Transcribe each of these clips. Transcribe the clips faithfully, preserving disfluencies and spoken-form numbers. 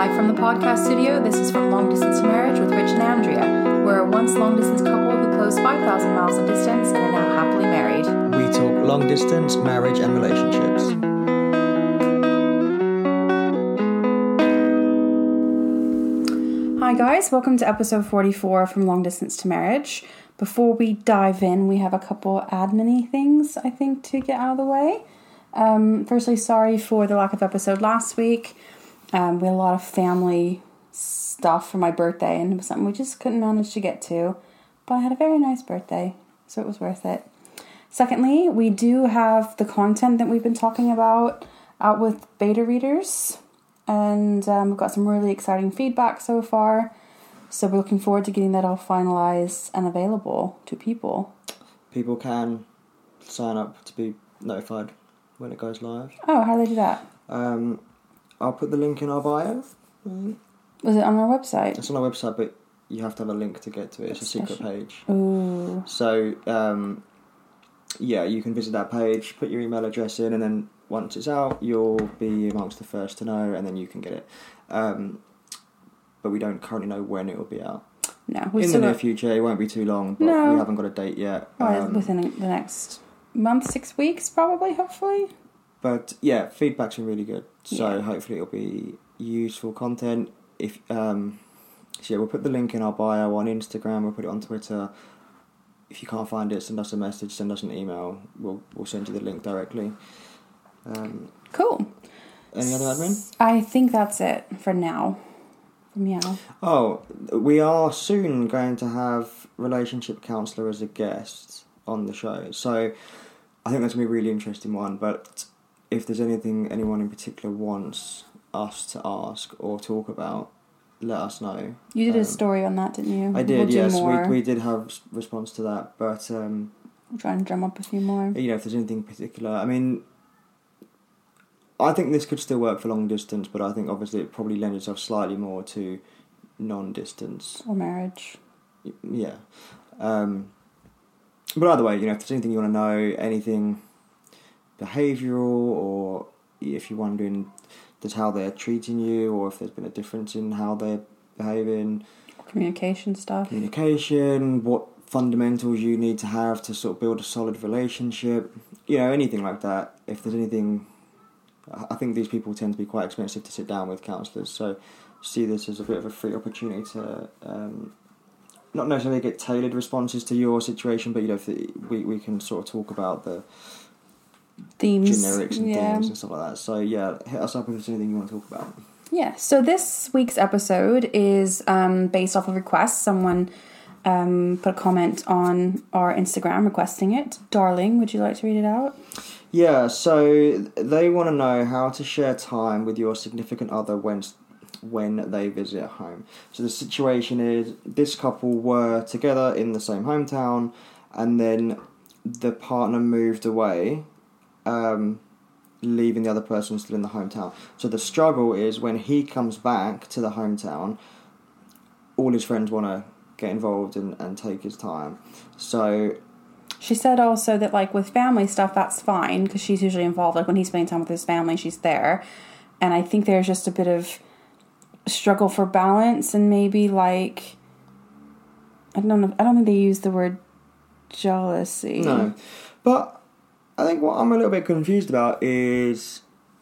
Live from the podcast studio, this is From Long Distance to Marriage with Rich and Andrea. We're a once long-distance couple who closed five thousand miles of distance and are now happily married. We talk long-distance, marriage and relationships. Hi guys, welcome to episode forty-four from Long Distance to Marriage. Before we dive in, we have a couple admin-y things, I think, to get out of the way. Um, firstly, sorry for the lack of episode last week. Um, we had a lot of family stuff for my birthday, and it was something we just couldn't manage to get to. But I had a very nice birthday, so it was worth it. Secondly, we do have the content that we've been talking about out with beta readers, and um, we've got some really exciting feedback so far. So we're looking forward to getting that all finalized and available to people. People can sign up to be notified when it goes live. Oh, how do they do that? Um, I'll put the link in our bio. Mm. Was it on our website? It's on our website, but you have to have a link to get to it. It's a secret page. Ooh. So, um, yeah, you can visit that page, put your email address in, and then once it's out, you'll be amongst the first to know, and then you can get it. Um, but we don't currently know when it will be out. No. In the near got... future, it won't be too long, but no. we haven't got a date yet. Well, um, within the next month, six weeks, probably, hopefully. But yeah, feedback's been really good, so yeah. hopefully it'll be useful content. If um, so yeah, we'll put the link in our bio on Instagram. We'll put it on Twitter. If you can't find it, send us a message, send us an email. We'll we'll send you the link directly. Um, cool. Any other admin? I think that's it for now. From yeah. Oh, we are soon going to have relationship counsellor as a guest on the show, so I think that's gonna be a really interesting one. But if there's anything anyone in particular wants us to ask or talk about, let us know. You did um, a story on that, didn't you? I did, we'll yes. We we did have response to that, but um, we'll try and drum up a few more. You know, if there's anything particular, I mean, I think this could still work for long distance, but I think obviously it probably lends itself slightly more to non-distance or marriage. Yeah, um, but either way, you know, if there's anything you want to know, anything behavioural, or if you're wondering just how they're treating you, or if there's been a difference in how they're behaving, communication stuff, communication, what fundamentals you need to have to sort of build a solid relationship, you know, anything like that. If there's anything, I think these people tend to be quite expensive to sit down with counsellors, so see this as a bit of a free opportunity to um, not necessarily get tailored responses to your situation, but you know, if the, we we can sort of talk about the themes, generics and yeah. themes and stuff like that. So yeah, hit us up if there's anything you want to talk about. Yeah, so this week's episode is um, based off of requests. Someone um, put a comment on our Instagram requesting it. Darling, would you like to read it out? Yeah, so they want to know how to share time with your significant other when when they visit home. So the situation is, this couple were together in the same hometown, and then the partner moved away, um, leaving the other person still in the hometown. So the struggle is when he comes back to the hometown, all his friends want to get involved and, and take his time. So she said also that, like, with family stuff, that's fine, because she's usually involved. Like, when he's spending time with his family, she's there. And I think there's just a bit of struggle for balance, and maybe, like, I don't know, I don't think they use the word jealousy. No. But I think what I'm a little bit confused about is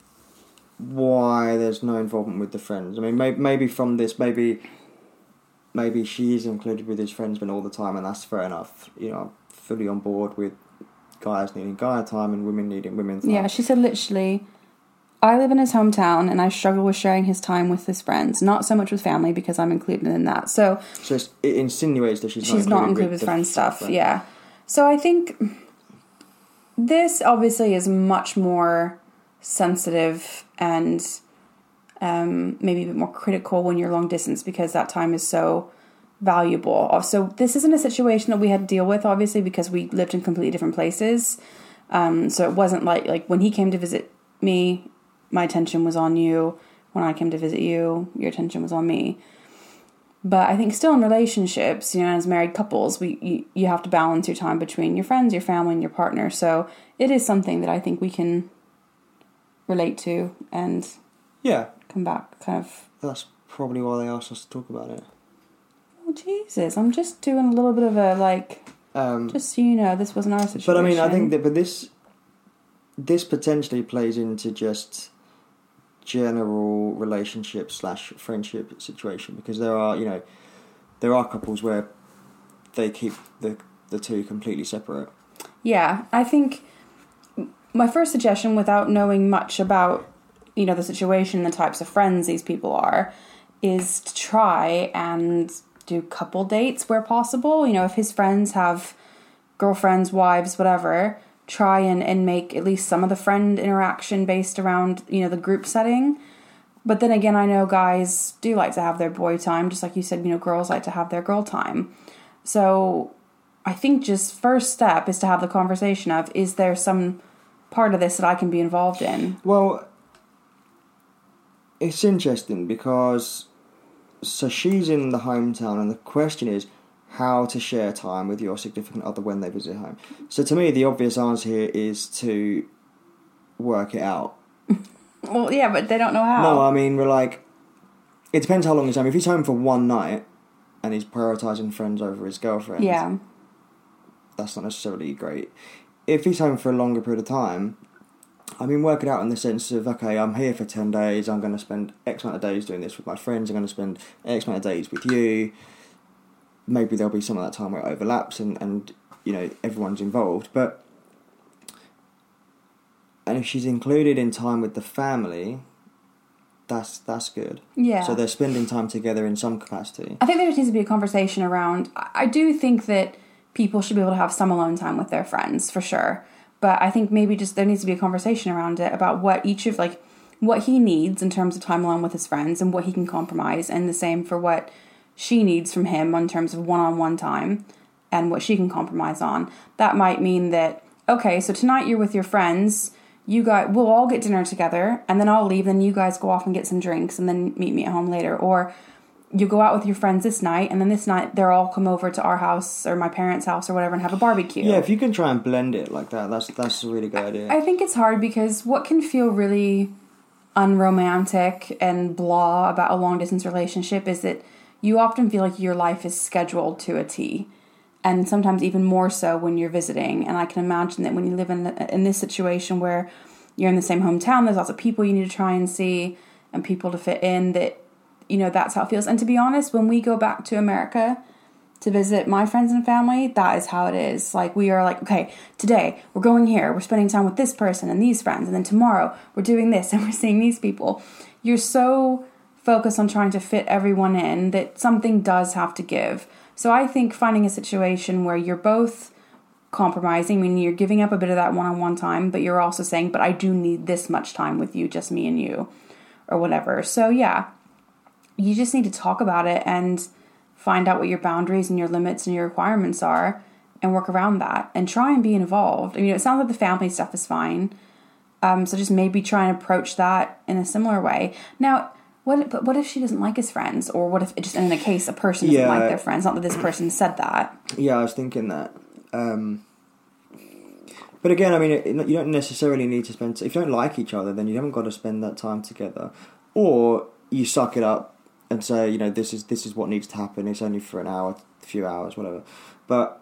why there's no involvement with the friends. I mean, maybe, maybe from this, maybe maybe she is included with his friends but all the time, and that's fair enough. You know, I'm fully on board with guys needing guy time and women needing women time. Yeah, she said literally, I live in his hometown and I struggle with sharing his time with his friends, not so much with family because I'm included in that. So, so it's, it insinuates that she's, she's not included, not included with, with friend stuff. Friend. Yeah. So I think this obviously is much more sensitive and um, maybe a bit more critical when you're long distance, because that time is so valuable. So this isn't a situation that we had to deal with, obviously, because we lived in completely different places. Um, so it wasn't like, like when he came to visit me, my attention was on you. When I came to visit you, your attention was on me. But I think still in relationships, you know, as married couples, we you, you have to balance your time between your friends, your family, and your partner. So it is something that I think we can relate to and yeah, come back kind of that's probably why they asked us to talk about it. Oh, Jesus. I'm just doing a little bit of a, like... Um, just so you know, this wasn't our situation. but, I mean, I think that... But this... This potentially plays into just general relationship slash friendship situation, because there are, you know, there are couples where they keep the the two completely separate. Yeah, I think my first suggestion, without knowing much about, you know, the situation, the types of friends these people are, is to try and do couple dates where possible. You know, if his friends have girlfriends, wives, whatever, try and, and make at least some of the friend interaction based around, you know, the group setting. But then again, I know guys do like to have their boy time, just like you said, you know, girls like to have their girl time. So I think just first step is to have the conversation of, is there some part of this that I can be involved in? Well, it's interesting because, so she's in the hometown, and the question is how to share time with your significant other when they visit home. So to me, the obvious answer here is to work it out. Well, yeah, but they don't know how. No, I mean, we're like, it depends how long he's home. If he's home for one night and he's prioritising friends over his girlfriend, yeah, that's not necessarily great. If he's home for a longer period of time, I mean, work it out in the sense of, okay, I'm here for ten days, I'm going to spend X amount of days doing this with my friends, I'm going to spend X amount of days with you. Maybe there'll be some of that time where it overlaps and, and, you know, everyone's involved. But, and if she's included in time with the family, that's that's good. Yeah. So they're spending time together in some capacity. I think there just needs to be a conversation around, I do think that people should be able to have some alone time with their friends, for sure. But I think maybe just there needs to be a conversation around it about what each of, like, what he needs in terms of time alone with his friends and what he can compromise, and the same for what she needs from him in terms of one-on-one time and what she can compromise on. That might mean that, okay, so tonight you're with your friends, you guys, we'll all get dinner together, and then I'll leave, and you guys go off and get some drinks, and then meet me at home later. Or you go out with your friends this night, and then this night they'll all come over to our house or my parents' house or whatever and have a barbecue. Yeah, if you can try and blend it like that, that's that's a really good idea. I think it's hard because what can feel really unromantic and blah about a long-distance relationship is that you often feel like your life is scheduled to a T, and sometimes even more so when you're visiting. And I can imagine that when you live in in this situation where you're in the same hometown, there's lots of people you need to try and see and people to fit in, that, you know, that's how it feels. And to be honest, when we go back to America to visit my friends and family, that is how it is. Like, we are like, okay, today we're going here, we're spending time with this person and these friends, and then tomorrow we're doing this and we're seeing these people. You're so focus on trying to fit everyone in that something does have to give. So I think finding a situation where you're both compromising, meaning you're giving up a bit of that one-on-one time, but you're also saying, but I do need this much time with you, just me and you, or whatever. So yeah, you just need to talk about it and find out what your boundaries and your limits and your requirements are and work around that and try and be involved. I mean, it sounds like the family stuff is fine. Um, so just maybe try and approach that in a similar way. Now, What, but what if she doesn't like his friends? Or what if, just in a case, a person doesn't Yeah. like their friends? Not that this person said that. Yeah, I was thinking that. Um, but again, I mean, it, you don't necessarily need to spend... If you don't like each other, then you haven't got to spend that time together. Or you suck it up and say, you know, this is this is what needs to happen. It's only for an hour, a few hours, whatever. But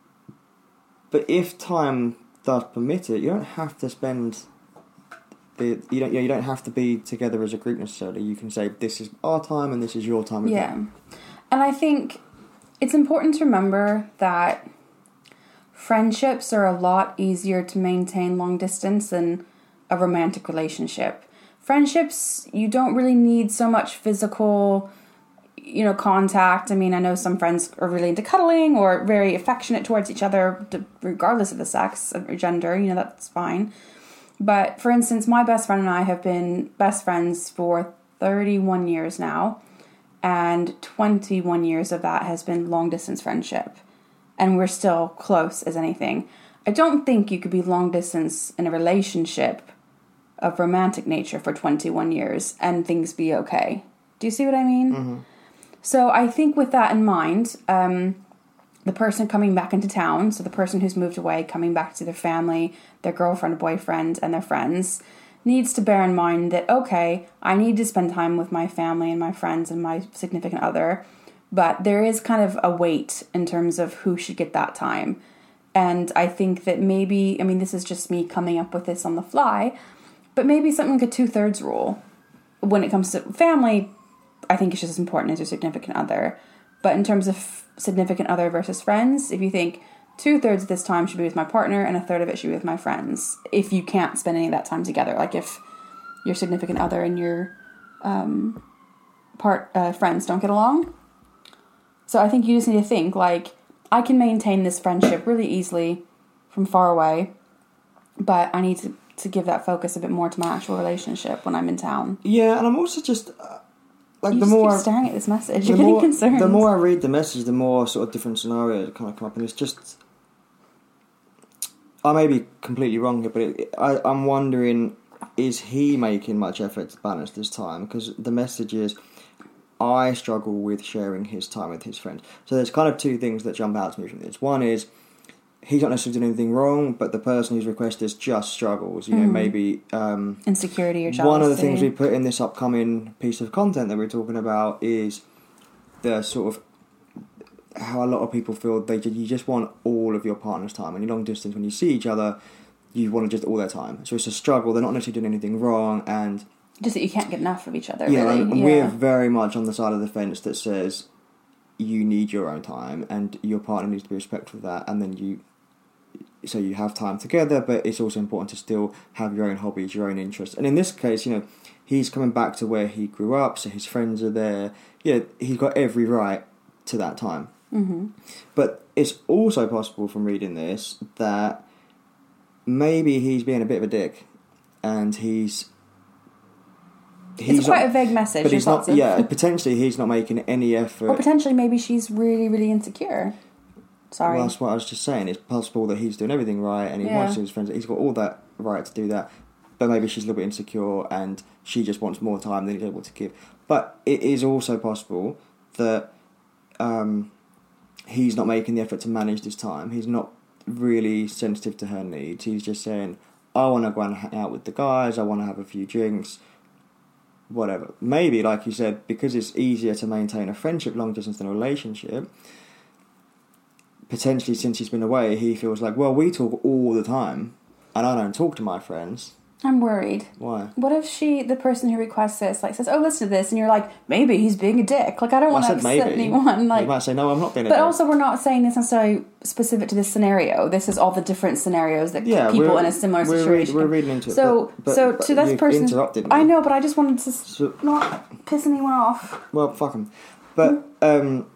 but if time does permit it, you don't have to spend... The, you don't. You don't have to be together as a group necessarily. You can say this is our time and this is your time. With Yeah, them. and I think it's important to remember that friendships are a lot easier to maintain long distance than a romantic relationship. Friendships, you don't really need so much physical, you know, contact. I mean, I know some friends are really into cuddling or very affectionate towards each other, regardless of the sex or gender. You know, that's fine. But, for instance, my best friend and I have been best friends for thirty-one years now, and twenty-one years of that has been long-distance friendship, and we're still close as anything. I don't think you could be long-distance in a relationship of romantic nature for twenty-one years and things be okay. Do you see what I mean? Mm-hmm. So I think with that in mind, um... the person coming back into town, so the person who's moved away, coming back to their family, their girlfriend, boyfriend, and their friends, needs to bear in mind that, okay, I need to spend time with my family and my friends and my significant other, but there is kind of a weight in terms of who should get that time. And I think that maybe, I mean, this is just me coming up with this on the fly, but maybe something like a two-thirds rule. When it comes to family, I think it's just as important as your significant other. But in terms of significant other versus friends, if you think two-thirds of this time should be with my partner and a third of it should be with my friends, if you can't spend any of that time together, like if your significant other and your um, part uh, friends don't get along. So I think you just need to think, like, I can maintain this friendship really easily from far away, but I need to, to give that focus a bit more to my actual relationship when I'm in town. Yeah, and I'm also just... Uh, like you the just more keep staring at this message. You're the getting more, concerned. The more I read the message, the more sort of different scenarios kind of come up, and it's just... I may be completely wrong here, but it, I, I'm wondering, is he making much effort to balance this time? Because the message is, I struggle with sharing his time with his friends. So there's kind of two things that jump out to me from this. One is, he's not necessarily doing anything wrong, but the person who's requested just struggles. You know, mm. maybe... Um, insecurity or jealousy. One of the things we put in this upcoming piece of content that we're talking about is the sort of how a lot of people feel they you just want all of your partner's time. When you're long distance, when you see each other, you want to just all their time. So it's a struggle. They're not necessarily doing anything wrong, and just that you can't get enough of each other. Yeah, really. and yeah. we're very much on the side of the fence that says you need your own time, and your partner needs to be respectful of that, and then you. So you have time together, but it's also important to still have your own hobbies, your own interests. And in this case, you know, he's coming back to where he grew up, so his friends are there. Yeah, he's got every right to that time. Mm-hmm. But it's also possible from reading this that maybe he's being a bit of a dick, and he's... he's it's quite not, a vague message. But he's not, of, yeah, potentially he's not making any effort. Or potentially maybe she's really, really insecure. Sorry. Well, that's what I was just saying. It's possible that he's doing everything right and he yeah. wants to his friends. He's got all that right to do that. But maybe she's a little bit insecure and she just wants more time than he's able to give. But it is also possible that um, he's not making the effort to manage this time. He's not really sensitive to her needs. He's just saying, I want to go and hang out with the guys. I want to have a few drinks. Whatever. Maybe, like you said, because it's easier to maintain a friendship long distance than a relationship... Potentially, since he's been away, he feels like, well, we talk all the time, and I don't talk to my friends. I'm worried. Why? What if she, the person who requests this, like says, "Oh, listen to this," and you're like, "Maybe he's being a dick." Like, I don't well, want to upset maybe. anyone. Like, you might say, "No, I'm not being a but dick." But also, we're not saying this necessarily specific to this scenario. This is all the different scenarios that yeah, people in a similar we're situation. Read, we're reading into it. So, but, but, so but to this person, interrupted me. I know, but I just wanted to so, not piss anyone off. Well, fuck him. But. um...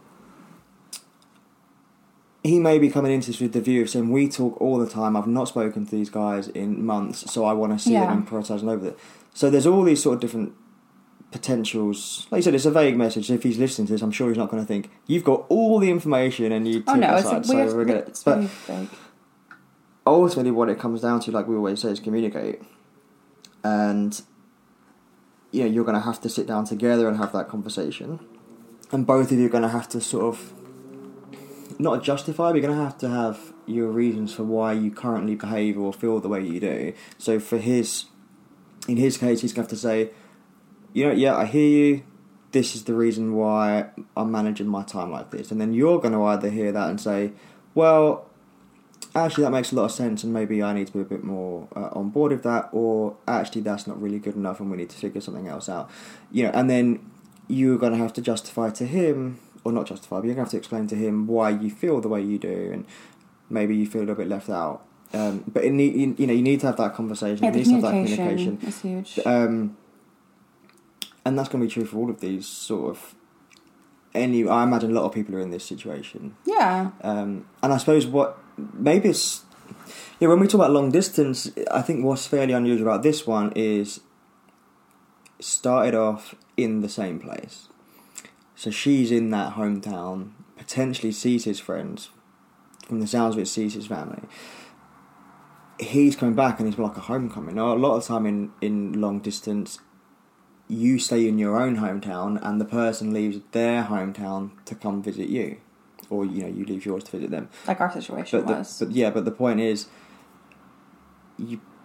He may be coming into this with the view of saying, we talk all the time, I've not spoken to these guys in months, so I want to see yeah. them and prioritise them over it. So there's all these sort of different potentials. Like you said, it's a vague message, so if he's listening to this, I'm sure he's not going to think, you've got all the information and you take oh, no, it aside, it's, so we're, we're going to... It's But very vague. Ultimately what it comes down to, like we always say, is communicate. And, you know, you're going to have to sit down together and have that conversation. And both of you are going to have to sort of... not justify, but you're going to have to have your reasons for why you currently behave or feel the way you do. So for his, in his case, he's going to have to say, you know, yeah, I hear you, this is the reason why I'm managing my time like this. And then you're going to either hear that and say, well, actually that makes a lot of sense and maybe I need to be a bit more uh, on board with that, or actually that's not really good enough and we need to figure something else out. You know, and then you're going to have to justify to him, or not justify, but you're going to have to explain to him why you feel the way you do, and maybe you feel a little bit left out. Um, but it need, you, you know, you need to have that conversation. Yeah, you need to have that communication. Is huge. Um, and that's going to be true for all of these sort of. Any, I imagine a lot of people are in this situation. Yeah. Um, and I suppose what maybe it's, yeah. When we talk about long distance, I think what's fairly unusual about this one is it started off in the same place. So she's in that hometown, potentially sees his friends, from the sounds of it, sees his family. He's coming back and it's like a homecoming. Now, a lot of the time in, in long distance, you stay in your own hometown and the person leaves their hometown to come visit you. Or, you know, you leave yours to visit them. Like our situation but was. The, but yeah, but the point is, you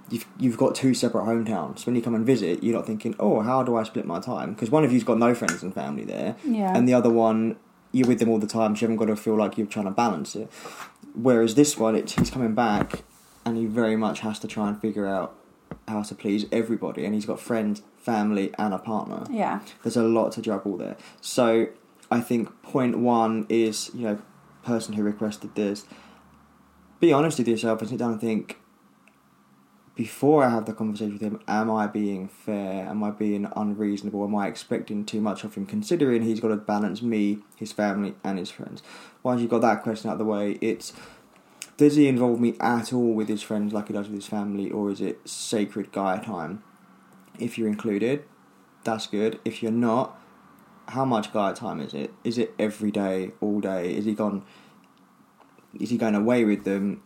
you've you've got two separate hometowns. When you come and visit, you're not thinking, oh, how do I split my time? Because one of you's got no friends and family there, yeah. and the other one, you're with them all the time, so you haven't got to feel like you're trying to balance it. Whereas this one, it, he's coming back, and he very much has to try and figure out how to please everybody, and he's got friends, family, and a partner. Yeah. There's a lot to juggle there. So I think point one is, you know, person who requested this, be honest with yourself and sit down and think, before I have the conversation with him, am I being fair? Am I being unreasonable? Am I expecting too much of him, considering he's got to balance me, his family, and his friends? Once you've got that question out of the way, it's, does he involve me at all with his friends like he does with his family, or is it sacred guy time? If you're included, that's good. If you're not, how much guy time is it? Is it every day, all day? Is he gone? Is he going away with them,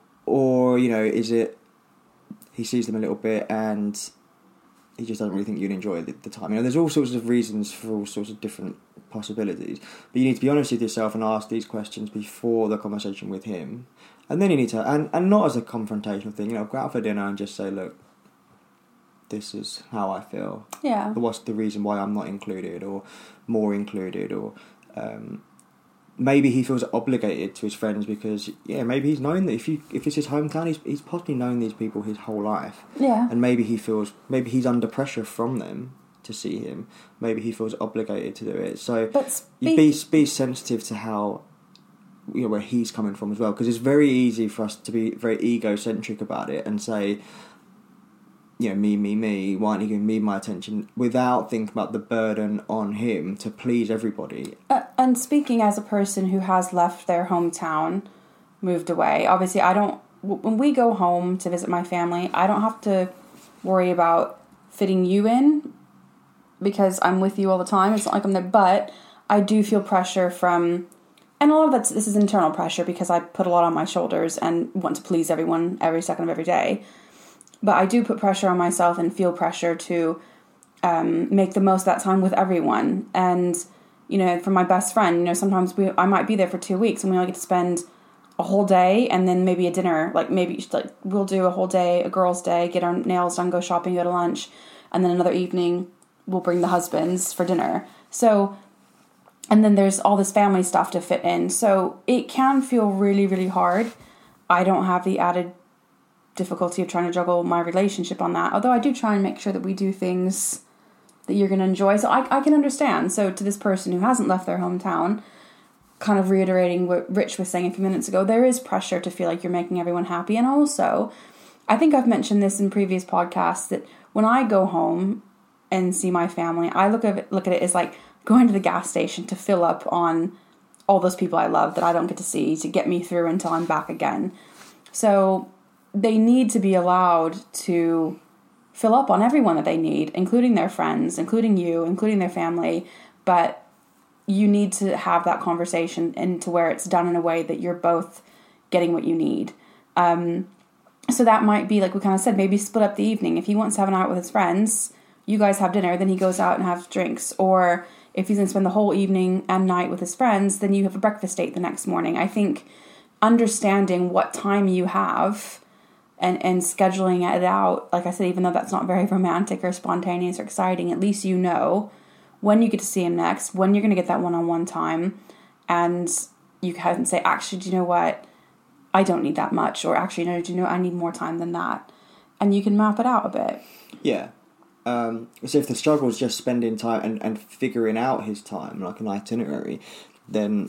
or you know, is it he sees them a little bit and he just doesn't really think you'd enjoy the, the time? You know, there's all sorts of reasons for all sorts of different possibilities, but you need to be honest with yourself and ask these questions before the conversation with him, and then you need to, and, and not as a confrontational thing. You know, go out for dinner and just say, look, this is how I feel. Yeah. What's the reason why I'm not included or more included? Or um, maybe he feels obligated to his friends because, yeah, maybe he's known that if you if it's his hometown, he's he's possibly known these people his whole life. Yeah. And maybe he feels, maybe he's under pressure from them to see him. Maybe he feels obligated to do it. So but speak- you be be sensitive to how, you know, where he's coming from as well, because it's very easy for us to be very egocentric about it and say, you know, me, me, me, why aren't you giving me my attention, without thinking about the burden on him to please everybody. Uh, and speaking as a person who has left their hometown, moved away, obviously I don't, when we go home to visit my family, I don't have to worry about fitting you in because I'm with you all the time. It's not like I'm there, but I do feel pressure from, and a lot of that's, this is internal pressure because I put a lot on my shoulders and want to please everyone every second of every day. But I do put pressure on myself and feel pressure to um, make the most of that time with everyone. And, you know, for my best friend, you know, sometimes we I might be there for two weeks and we only get to spend a whole day and then maybe a dinner. Like maybe like we'll do a whole day, a girls' day, get our nails done, go shopping, go to lunch. And then another evening we'll bring the husbands for dinner. So, and then there's all this family stuff to fit in. So it can feel really, really hard. I don't have the added difficulty of trying to juggle my relationship on that, although I do try and make sure that we do things that you're going to enjoy, so I, I can understand. So to this person who hasn't left their hometown, kind of reiterating what Rich was saying a few minutes ago, there is pressure to feel like you're making everyone happy. And also, I think I've mentioned this in previous podcasts, that when I go home and see my family, I look at it, look at it as like going to the gas station to fill up on all those people I love that I don't get to see, to get me through until I'm back again. So they need to be allowed to fill up on everyone that they need, including their friends, including you, including their family. But you need to have that conversation and to where it's done in a way that you're both getting what you need. Um, so that might be, like we kind of said, maybe split up the evening. If he wants to have a night with his friends, you guys have dinner, then he goes out and has drinks. Or if he's going to spend the whole evening and night with his friends, then you have a breakfast date the next morning. I think understanding what time you have and, and scheduling it out, like I said, even though that's not very romantic or spontaneous or exciting, at least you know when you get to see him next, when you're going to get that one-on-one time, and you can say, actually, do you know what? I don't need that much, or actually, no, do you know, I need more time than that. And you can map it out a bit. Yeah. Um, so if the struggle is just spending time and, and figuring out his time, like an itinerary, then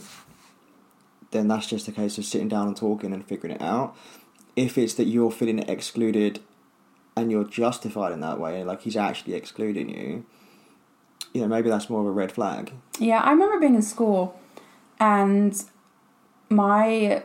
then that's just a case of sitting down and talking and figuring it out. If it's that you're feeling excluded and you're justified in that way, like he's actually excluding you, you know, maybe that's more of a red flag. Yeah, I remember being in school and my,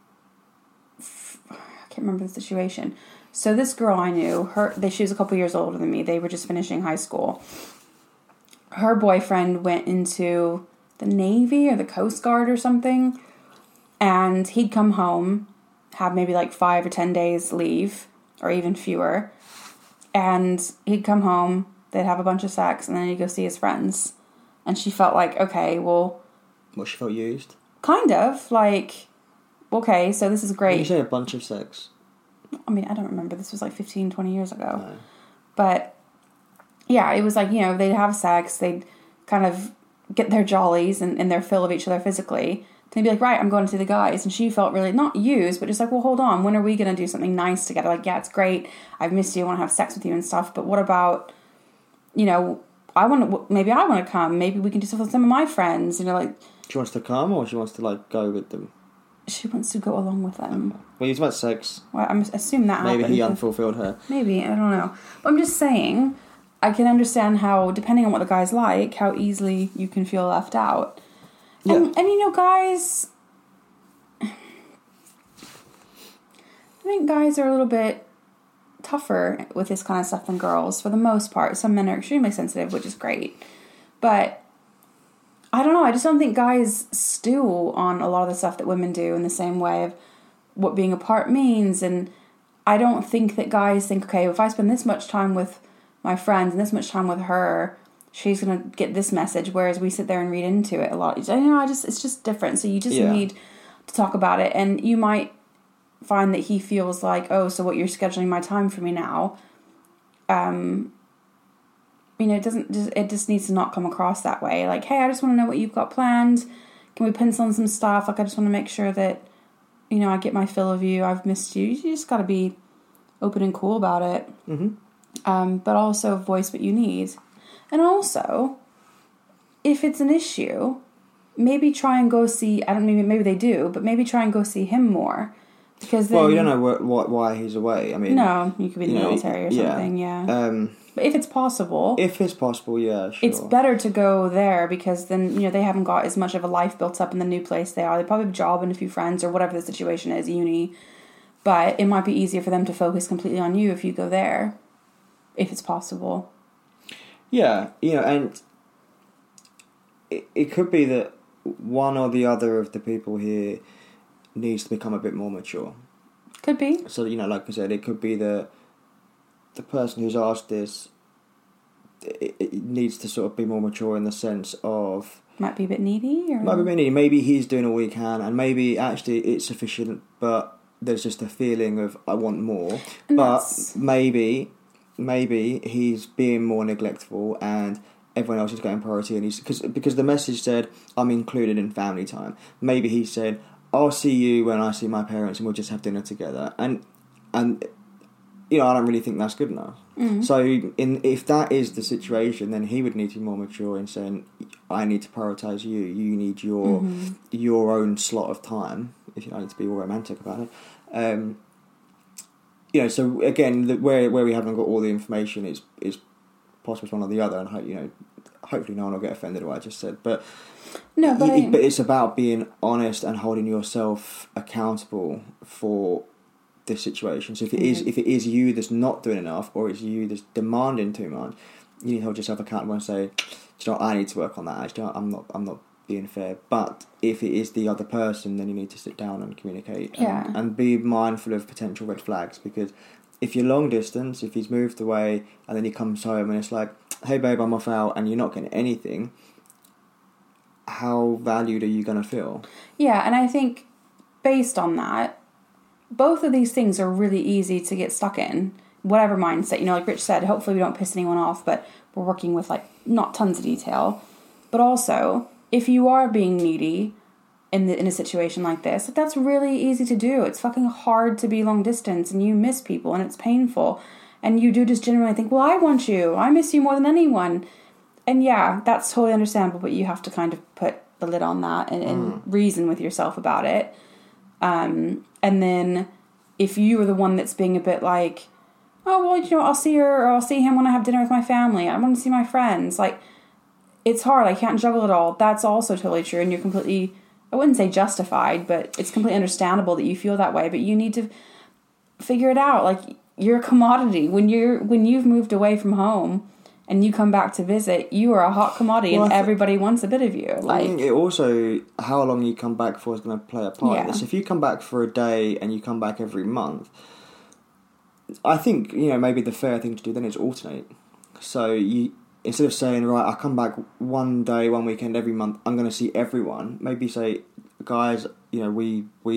I can't remember the situation. So this girl I knew, her, they, she was a couple years older than me. They were just finishing high school. Her boyfriend went into the Navy or the Coast Guard or something, and he'd come home, have maybe like five or ten days leave, or even fewer, and he'd come home, they'd have a bunch of sex, and then he'd go see his friends. And she felt like, okay, well... What, she felt used? Kind of, like, okay, so this is great. When you say a bunch of sex... I mean, I don't remember. This was like fifteen, twenty years ago. No. But, yeah, it was like, you know, they'd have sex. They'd kind of get their jollies and, and their fill of each other physically. Then be like, right, I'm going to see the guys. And she felt really, not used, but just like, well, hold on. When are we going to do something nice together? Like, yeah, it's great. I've missed you. I want to have sex with you and stuff. But what about, you know, I want to, maybe I want to come. Maybe we can do stuff with some of my friends. You know, like. She wants to come or she wants to, like, go with them? She wants to go along with them. Well, he's about sex. Well, I'm assume that Maybe happened. he unfulfilled her. Maybe, I don't know. But I'm just saying, I can understand how, depending on what the guy's like, how easily you can feel left out. Yeah. And, and you know, guys... I think guys are a little bit tougher with this kind of stuff than girls, for the most part. Some men are extremely sensitive, which is great. But... I don't know, I just don't think guys stew on a lot of the stuff that women do in the same way of what being apart means, and I don't think that guys think, okay, if I spend this much time with my friends and this much time with her, she's going to get this message, whereas we sit there and read into it a lot. You know, I just it's just different, so you just yeah. need to talk about it, and you might find that he feels like, oh, so what, you're scheduling my time for me now? Um... You know, it doesn't. It just needs to not come across that way. Like, hey, I just want to know what you've got planned. Can we pencil in some stuff? Like, I just want to make sure that, you know, I get my fill of you. I've missed you. You just got to be open and cool about it. Mm-hmm. Um, but also voice what you need. And also, if it's an issue, maybe try and go see. I don't maybe maybe they do, but maybe try and go see him more. Because then, well, you don't know what, what why he's away. I mean, no, you could be in the know, military or something. Yeah. yeah. Um, But if it's possible, if it's possible, yeah, sure. It's better to go there because then, you know, they haven't got as much of a life built up in the new place they are. They probably have a job and a few friends or whatever the situation is, uni. But it might be easier for them to focus completely on you if you go there, if it's possible. Yeah, you know, and it, it could be that one or the other of the people here needs to become a bit more mature. Could be. So, you know, like I said, it could be that the person who's asked this, it, it needs to sort of be more mature in the sense of... Might be a bit needy? Or... Might be a bit needy. Maybe he's doing all he can, and maybe actually it's sufficient, but there's just a feeling of, I want more. And but that's... maybe, maybe he's being more neglectful, and everyone else is getting priority, and he's... Cause, because the message said, I'm included in family time. Maybe he said, I'll see you when I see my parents, and we'll just have dinner together. And... and you know, I don't really think that's good enough. Mm-hmm. So, in if that is the situation, then he would need to be more mature in saying, "I need to prioritise you. You need your mm-hmm. your own slot of time." If you don't need to be all romantic about it, um, you know. So again, the, where where we haven't got all the information is is possibly one or the other, and hope you know. Hopefully, no one will get offended at what I just said, but no, but, y- I... but it's about being honest and holding yourself accountable for this situation. So if it is mm-hmm. if it is you that's not doing enough, or it's you that's demanding too much, you need to hold yourself accountable and say, do you know what, I need to work on that. Actually, I'm not I'm not being fair. But if it is the other person, then you need to sit down and communicate and, yeah. and be mindful of potential red flags. Because if you're long distance, if he's moved away and then he comes home and it's like, hey babe, I'm off out, and you're not getting anything, how valued are you going to feel? Yeah, and I think based on that, both of these things are really easy to get stuck in, whatever mindset. You know, like Rich said, hopefully we don't piss anyone off, but we're working with, like, not tons of detail. But also, if you are being needy in the, in a situation like this, like, that's really easy to do. It's fucking hard to be long distance, and you miss people, and it's painful. And you do just genuinely think, well, I want you. I miss you more than anyone. And yeah, that's totally understandable, but you have to kind of put the lid on that and, and mm. reason with yourself about it. Um, and then if you are the one that's being a bit like, oh, well, you know, I'll see her or I'll see him when I have dinner with my family. I want to see my friends. Like, it's hard. I can't juggle it all. That's also totally true. And you're completely, I wouldn't say justified, but it's completely understandable that you feel that way. But you need to figure it out. Like, you're a commodity. When you're, when you've moved away from home and you come back to visit, you are a hot commodity, well, and th- everybody wants a bit of you. Like, I think it also, how long you come back for is going to play a part yeah. in this. If you come back for a day and you come back every month, I think, you know, maybe the fair thing to do then is alternate. So you, instead of saying, right, I come back one day, one weekend every month, I'm going to see everyone. Maybe say, guys, you know, we we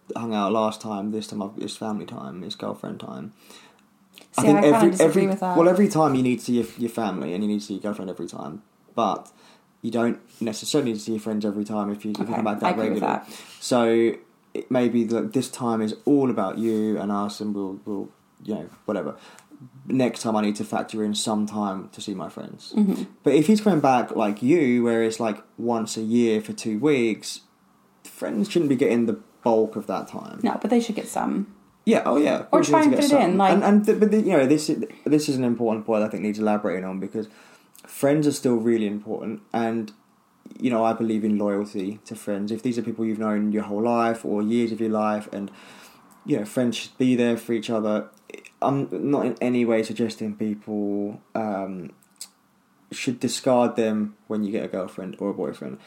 hung out last time. This time, I've, it's family time. It's girlfriend time. See, I think I every disagree every with that. well, every time you need to see your, your family and you need to see your girlfriend every time, but you don't necessarily need to see your friends every time if you, if okay. you come back that I agree regularly. with that. So it maybe that this time is all about you and us, and we'll we'll you know whatever. Next time I need to factor in some time to see my friends. Mm-hmm. But if he's coming back like you, where it's like once a year for two weeks, friends shouldn't be getting the bulk of that time. No, but they should get some. Yeah, oh yeah. Or try and fit it in. Like... And, and th- but the, you know, this is, this is an important point I think needs elaborating on, because friends are still really important, and you know I believe in loyalty to friends. If these are people you've known your whole life or years of your life, and you know friends should be there for each other. I'm not in any way suggesting people um, should discard them when you get a girlfriend or a boyfriend,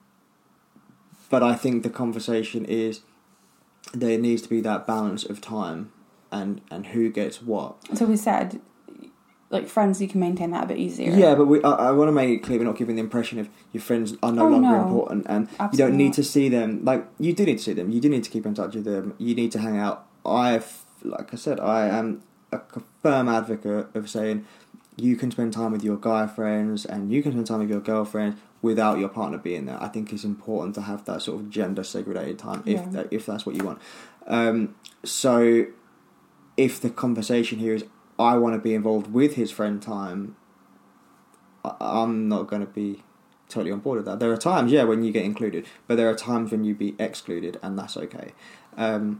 but I think the conversation is there needs to be that balance of time and, and who gets what. So we said, like, friends, you can maintain that a bit easier. Yeah, but we, I, I want to make it clear we're not giving the impression of your friends are no oh, longer no. important, and Absolutely you don't need not. to see them. Like, you do need to see them. You do need to keep in touch with them. You need to hang out. I, like I said, I am a firm advocate of saying you can spend time with your guy friends and you can spend time with your girlfriend without your partner being there. I think it's important to have that sort of gender segregated time if yeah. that, if that's what you want. Um, so if the conversation here is I want to be involved with his friend time, I, I'm not going to be totally on board with that. There are times, yeah, when you get included, but there are times when you be excluded, and that's okay. Um,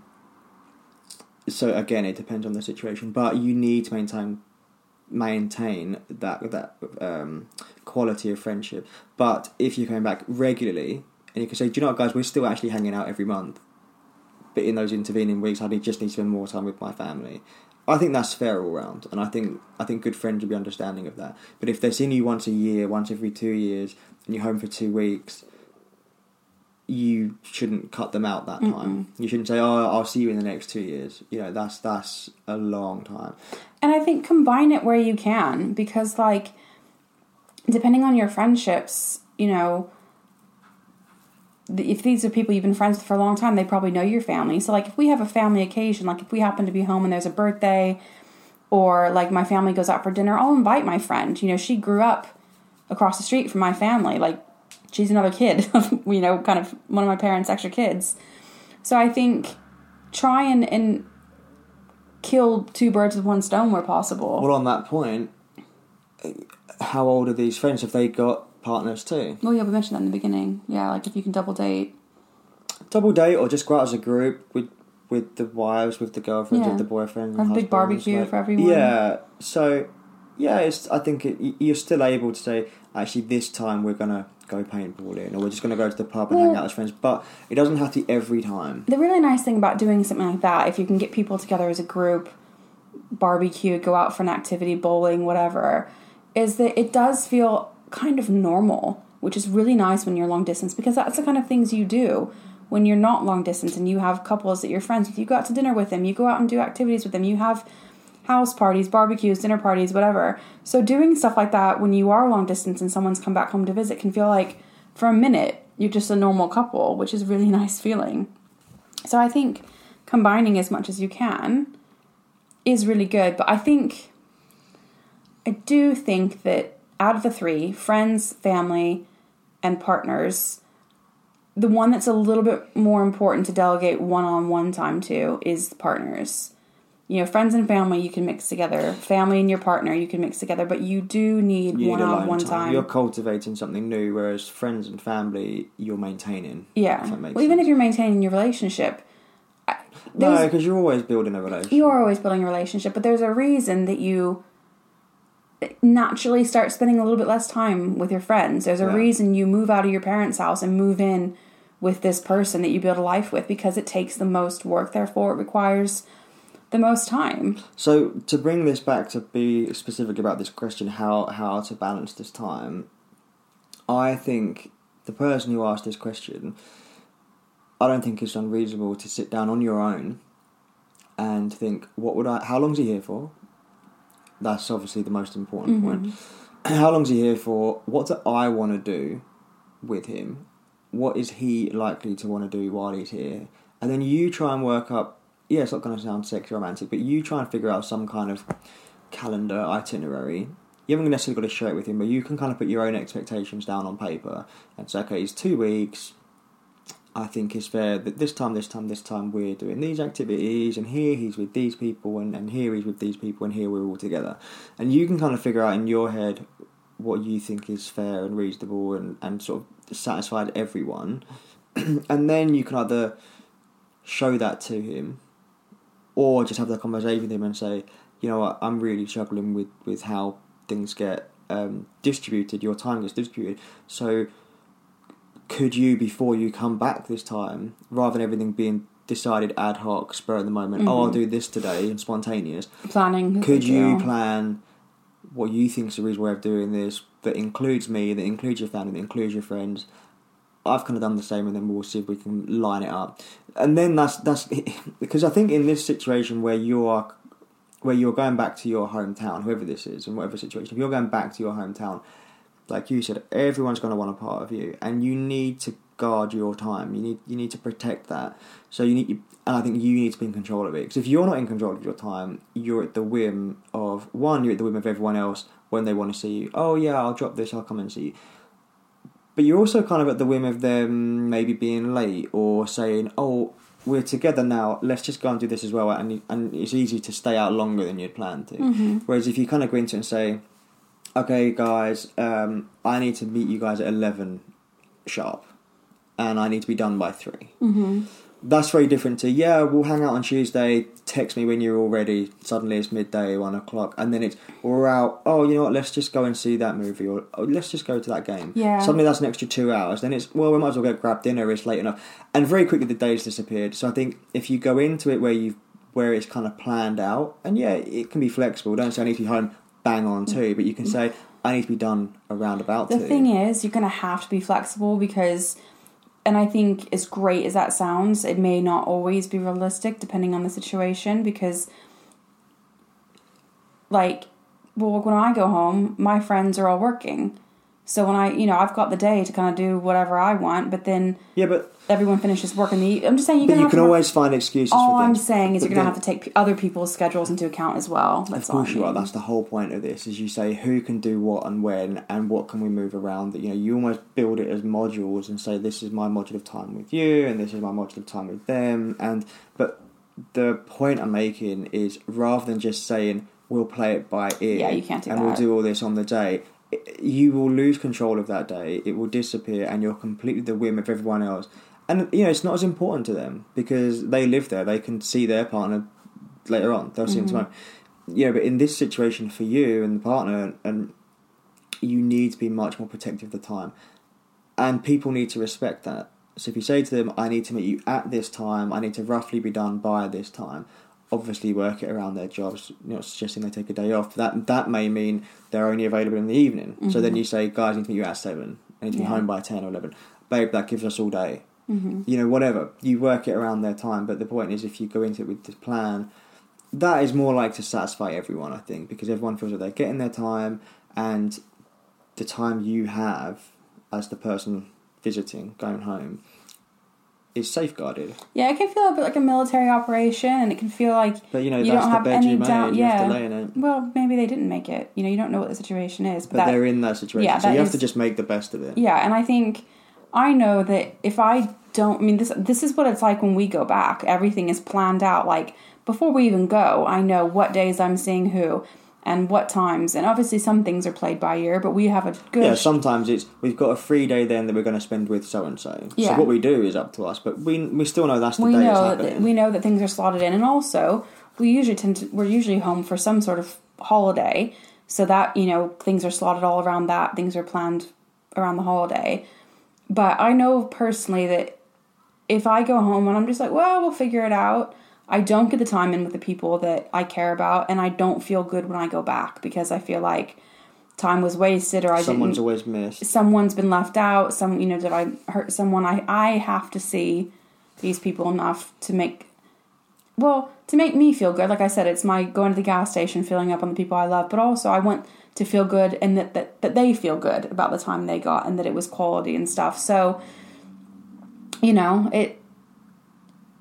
so again, it depends on the situation, but you need to maintain maintain that that um, quality of friendship. But if you're coming back regularly, and you can say, do you know what, guys, we're still actually hanging out every month, but in those intervening weeks, I just need to spend more time with my family. I think that's fair all round, and I think I think good friends will be understanding of that. But if they're seeing you once a year, once every two years, and you're home for two weeks, you shouldn't cut them out that time. Mm-mm. You shouldn't say, "Oh, I'll see you in the next two years." You know, that's that's a long time. And I think combine it where you can, because, like, depending on your friendships, you know, if these are people you've been friends with for a long time, they probably know your family. So, like, if we have a family occasion, like if we happen to be home and there's a birthday, or, like, my family goes out for dinner, I'll invite my friend. You know, she grew up across the street from my family. Like, she's another kid, you know, kind of one of my parents' extra kids. So I think try and, and kill two birds with one stone where possible. Well, on that point, how old are these friends? Have they got partners too? Well, yeah, we mentioned that in the beginning. Yeah, like if you can double date. Double date, or just go out as a group with with the wives, with the girlfriends, yeah. with the boyfriends. Have a big barbecue like, for everyone. Yeah, so, yeah, it's. I think it, you're still able to say, actually, this time we're going to go paintballing, or we're just going to go to the pub and well, hang out as friends, but it doesn't have to be every time. The really nice thing about doing something like that, if you can get people together as a group, barbecue, go out for an activity, bowling, whatever, is that it does feel kind of normal, which is really nice when you're long distance, because that's the kind of things you do when you're not long distance and you have couples that you're friends with. You go out to dinner with them, you go out and do activities with them, you have house parties, barbecues, dinner parties, whatever. So doing stuff like that when you are long distance and someone's come back home to visit can feel like, for a minute, you're just a normal couple, which is a really nice feeling. So I think combining as much as you can is really good. But I think, I do think that out of the three, friends, family, and partners, the one that's a little bit more important to delegate one-on-one time to is partners. You know, friends and family you can mix together. Family and your partner you can mix together, but you do need, need one-on-one time. time. You're cultivating something new, whereas friends and family you're maintaining. Yeah. If that makes well, even sense. if you're maintaining your relationship. No, because you're always building a relationship. You are always building a relationship, but there's a reason that you naturally start spending a little bit less time with your friends. There's a yeah. reason you move out of your parents' house and move in with this person that you build a life with, because it takes the most work, therefore it requires the most time. So to bring this back to be specific about this question, how how to balance this time, I think the person who asked this question, I don't think it's unreasonable to sit down on your own and think, what would I, how long's he here for? That's obviously the most important mm-hmm. point. How long's he here for? What do I want to do with him? What is he likely to want to do while he's here? and then you try and work up. Yeah, it's not going to sound sexy romantic, but you try and figure out some kind of calendar itinerary. You haven't necessarily got to share it with him, but you can kind of put your own expectations down on paper and say, okay, it's two weeks. I think it's fair that this time, this time, this time we're doing these activities, and here he's with these people, and, and here he's with these people, and here we're all together. And you can kind of figure out in your head what you think is fair and reasonable and, and sort of satisfied everyone. And then you can either show that to him or just have that conversation with him and say, you know what, I'm really struggling with, with how things get um, distributed, your time gets distributed. So could you, before you come back this time, rather than everything being decided ad hoc, spur of the moment, mm-hmm. oh, I'll do this today, and spontaneous. Planning. Could you plan what you think is a reasonable way of doing this that includes me, that includes your family, that includes your friends? I've kind of done the same, and then we'll see if we can line it up. And then that's that's because I think in this situation where you are, where you're going back to your hometown, whoever this is, in whatever situation, if you're going back to your hometown, like you said, everyone's going to want a part of you, and you need to guard your time. You need you need to protect that. So you need, and I think you need to be in control of it. Because if you're not in control of your time, you're at the whim of one. You're at the whim of everyone else when they want to see you. Oh yeah, I'll drop this. I'll come and see you. But you're also kind of at the whim of them maybe being late or saying, "Oh, we're together now. Let's just go and do this as well." And and it's easy to stay out longer than you'd planned to. Mm-hmm. Whereas if you kind of go into it and say, okay, guys, um, I need to meet you guys at eleven sharp, and I need to be done by three. Mm-hmm. That's very different to, yeah, we'll hang out on Tuesday, text me when you're all ready, suddenly it's midday, one o'clock, and then it's, we're out, oh, you know what, let's just go and see that movie, or oh, let's just go to that game. Yeah. Suddenly that's an extra two hours, then it's, well, we might as well go grab dinner, it's late enough. And very quickly the day's disappeared. So I think if you go into it where you where it's kind of planned out, and yeah, it can be flexible, don't say I need to be home bang on two, but you can say, I need to be done around about the two. The thing is, you're going to have to be flexible because, and I think as great as that sounds, it may not always be realistic depending on the situation because, like, well, when I go home, my friends are all working. So when I, you know, I've got the day to kind of do whatever I want, but then yeah, but everyone finishes work in the. I'm just saying, you're but gonna you have can to always find excuses. All for I'm things. saying is but you're gonna then, have to take other people's schedules into account as well. That's of course all you I are. mean. That's the whole point of this. Is you say who can do what and when, and what can we move around. That you know, you almost build it as modules and say this is my module of time with you, and this is my module of time with them. And but the point I'm making is rather than just saying we'll play it by ear, yeah, you can't do and that. we'll do all this on the day. You will lose control of that day. It will disappear, and you're completely the whim of everyone else. And you know it's not as important to them because they live there. They can see their partner later on. They'll see mm-hmm. him tomorrow. Yeah, but in this situation for you and the partner, and you need to be much more protective of the time, and people need to respect that. So if you say to them, "I need to meet you at this time. I need to roughly be done by this time." Obviously work it around their jobs, you know, suggesting they take a day off. That that may mean they're only available in the evening. Mm-hmm. So then you say, guys, I need to meet you at seven. I need to be yeah. home by ten or eleven. Babe, that gives us all day. Mm-hmm. You know, whatever. You work it around their time. But the point is, if you go into it with this plan, that is more like to satisfy everyone, I think, because everyone feels that they're getting their time, and the time you have as the person visiting, going home, is safeguarded. Yeah, it can feel a bit like a military operation, and it can feel like but you know you that's don't the have bed any you made. doubt. You Yeah, have to lay in it. Well, maybe they didn't make it. You know, you don't know what the situation is, but, but that, they're in that situation, yeah, so that you have is, to just make the best of it. Yeah, and I think I know that if I don't, I mean, this this is what it's like when we go back. Everything is planned out. Like before we even go, I know what days I'm seeing who. And what times, and obviously some things are played by ear, but we have a good... Yeah, sometimes it's, we've got a free day then that we're going to spend with so-and-so. Yeah. So what we do is up to us, but we we still know that's the we day it's know happening. that, we know that things are slotted in, and also, we usually tend to, we're usually home for some sort of holiday, so that, you know, things are slotted all around that, things are planned around the holiday. But I know personally that if I go home and I'm just like, well, we'll figure it out, I don't get the time in with the people that I care about, and I don't feel good when I go back because I feel like time was wasted, or I someone's didn't, always missed. Someone's been left out. Some, you know, did I hurt someone? I I have to see these people enough to make, well, to make me feel good. Like I said, it's my going to the gas station, filling up on the people I love, but also I want to feel good, and that that that they feel good about the time they got, and that it was quality and stuff. So, you know, it.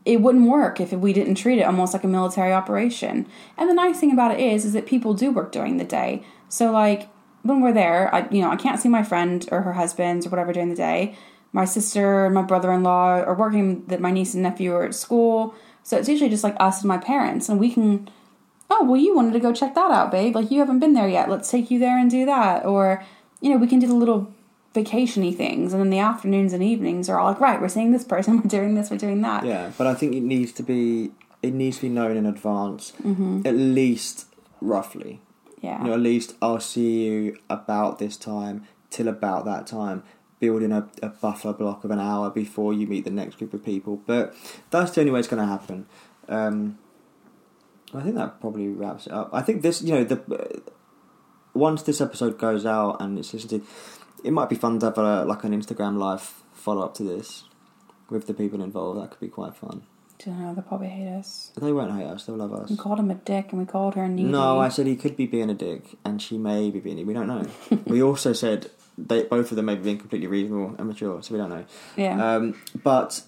it wouldn't work if we didn't treat it almost like a military operation. And the nice thing about it is, is that people do work during the day. So, like, when we're there, I, you know, I can't see my friend or her husband or whatever during the day. My sister and my brother-in-law are working, that my niece and nephew are at school. So it's usually just like us and my parents. And we can, oh, well, you wanted to go check that out, babe. Like, you haven't been there yet. Let's take you there and do that. Or, you know, we can do the little vacation-y things. And then the afternoons and evenings are all like, right, we're seeing this person, we're doing this, we're doing that. Yeah, but I think it needs to be, it needs to be known in advance, Mm-hmm. at least roughly. Yeah. You know, at least I'll see you about this time till about that time. Building a, a buffer block of an hour before you meet the next group of people. But that's the only way it's going to happen. Um, I think that probably wraps it up. I think this, you know, the uh, once this episode goes out and it's listened to, it might be fun to have a, like an Instagram live follow up to this with the people involved. That could be quite fun. Don't know, they'll probably hate us. They won't hate us. They'll love us. We called him a dick and we called her a needy. No, I said he could be being a dick and she may be being. We don't know. We also said they both of them may be being completely reasonable and mature, so we don't know. Yeah. Um, but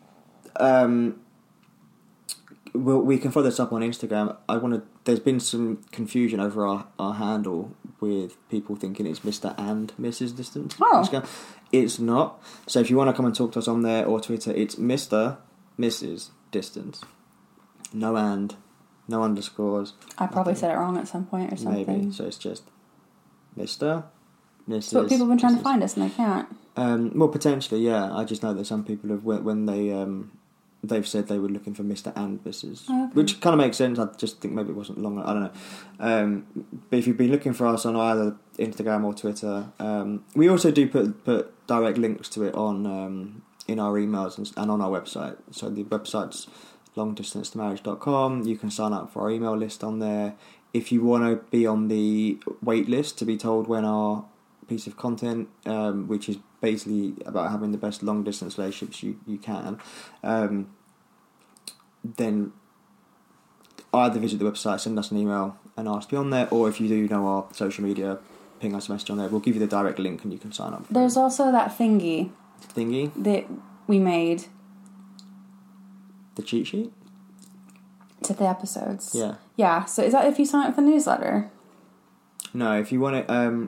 um, we'll, we can follow this up on Instagram. I want to. There's been some confusion over our, our handle with people thinking it's Mister and Missus Distance. Oh. It's not. So if you want to come and talk to us on there or Twitter, it's Mister Missus Distance. No and, no underscores. I probably said it wrong at some point or something. Maybe. So it's just Mister Missus So people have been trying Missus to find us and they can't. Um, well, potentially, yeah. I just know that some people have when when they um, they've said they were looking for Mister and Missus Oh, okay. Which kind of makes sense. I just think maybe it wasn't long. I don't know. Um, but if you've been looking for us on either Instagram or Twitter, um, we also do put put direct links to it on um, in our emails and, and on our website. So the website's long distance to marriage dot com. You can sign up for our email list on there. If you want to be on the wait list to be told when our piece of content, um, which is basically about having the best long distance relationships you, you can, um, then either visit the website, send us an email and ask to be on there, or if you do know our social media, ping us a message on there. We'll give you the direct link and you can sign up. There's also that thingy Thingy? that we made The cheat sheet? to the episodes. Yeah. Yeah, so is that if you sign up for the newsletter? No, if you want it, um,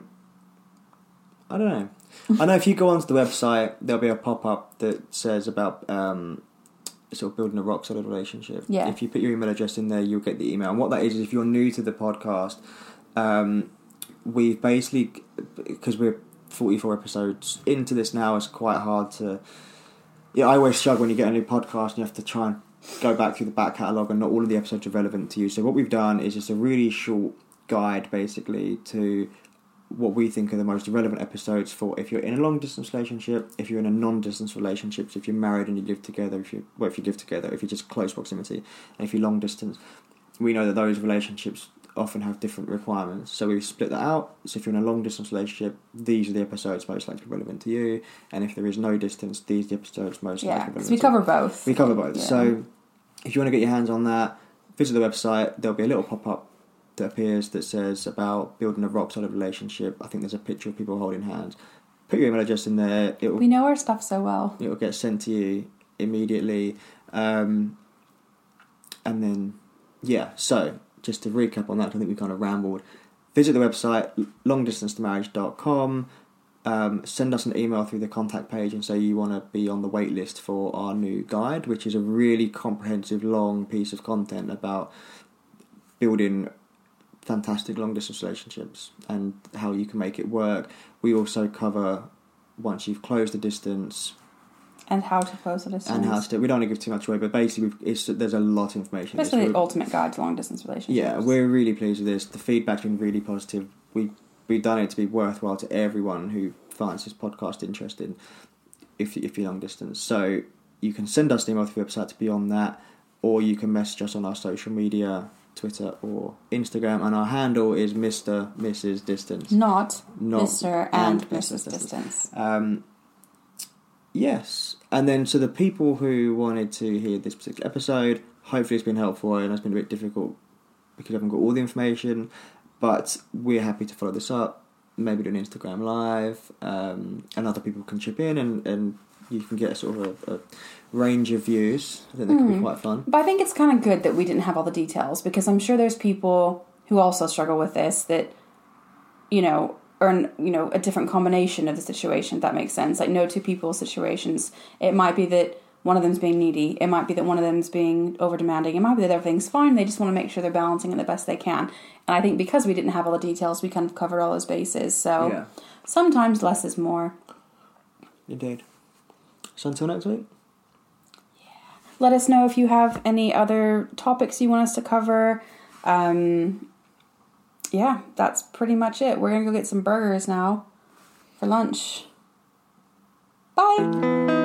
I don't know. I know if you go onto the website, there'll be a pop-up that says about um, sort of building a rock-solid relationship. Yeah. If you put your email address in there, you'll get the email. And what that is, is if you're new to the podcast, um, we've basically, because we're forty-four episodes into this now, it's quite hard to... Yeah, I always struggle when you get a new podcast and you have to try and go back through the back catalogue and not all of the episodes are relevant to you. So what we've done is just a really short guide, basically, to what we think are the most relevant episodes for if you're in a long distance relationship, if you're in a non-distance relationship, so if you're married and you live together, if you well, if you live together, if you're just close proximity, and if you're long distance, we know that those relationships often have different requirements. So we've split that out. So if you're in a long distance relationship, these are the episodes most likely to be relevant to you, and if there is no distance, these are the episodes most Yeah, likely to be because relevant we to cover you. both. We cover both. Yeah. So if you want to get your hands on that, visit the website. There'll be a little pop-up that appears that says about building a rock-solid relationship. I think there's a picture of people holding hands. Put your email address in there. It'll, We know our stuff so well. it'll get sent to you immediately. Um, and then, yeah, so just to recap on that, I think we kind of rambled. Visit the website, long distance to marriage dot com. Um, send us an email through the contact page and say you want to be on the wait list for our new guide, which is a really comprehensive, long piece of content about building fantastic long distance relationships and how you can make it work. We also cover once you've closed the distance And how to close a distance. and how to do. We don't want to give too much away, but basically, we've, it's, there's a lot of information. Basically, It's- the ultimate guide to long distance relationships. Yeah, we're really pleased with this. The feedback's been really positive. We we've done it to be worthwhile to everyone who finds this podcast interesting. If if you're long distance, so you can send us an email through the website to be on that, or you can message us on our social media, Twitter or Instagram, and our handle is Mister Missus Distance, Not, not Mister and Missus Distance. Um, yes, and then so the people who wanted to hear this particular episode, hopefully it's been helpful, and it's been a bit difficult because I haven't got all the information, but we're happy to follow this up, maybe do an Instagram live, um, and other people can chip in and, and you can get a sort of a, a range of views. I think that could be quite fun. But I think it's kind of good that we didn't have all the details, because I'm sure there's people who also struggle with this that, you know, are in, you know, a different combination of the situation, if that makes sense. Like, no two people situations. It might be that one of them's being needy. It might be that one of them's being over-demanding. It might be that everything's fine. They just want to make sure they're balancing it the best they can. And I think because we didn't have all the details, we kind of covered all those bases. So Yeah. sometimes less is more. Indeed. So until next week. Let us know if you have any other topics you want us to cover. Um, yeah, that's pretty much it. We're going to go get some burgers now for lunch. Bye!